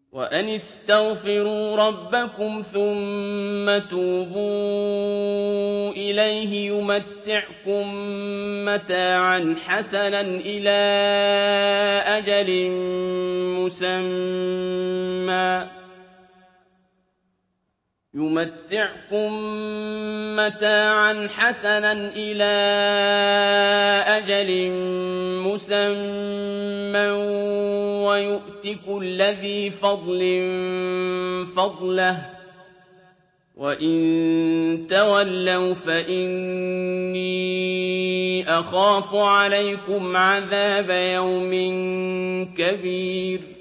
وَأَنِ اسْتَغْفِرُوا رَبَّكُمْ ثُمَّ تُوبُوا إِلَيْهِ يُمَتِّعْكُم مَّتَاعًا حَسَنًا إِلَىٰ أَجَلٍ مُّسَمًّى وَيُؤْتِ كُلَّ ذِي فَضْلٍ فَضْلَهُ ۖ وَإِن تَوَلَّوْا فَإِنِّي أَخَافُ عَلَيْكُمْ عَذَابَ يَوْمٍ كَبِيرٍ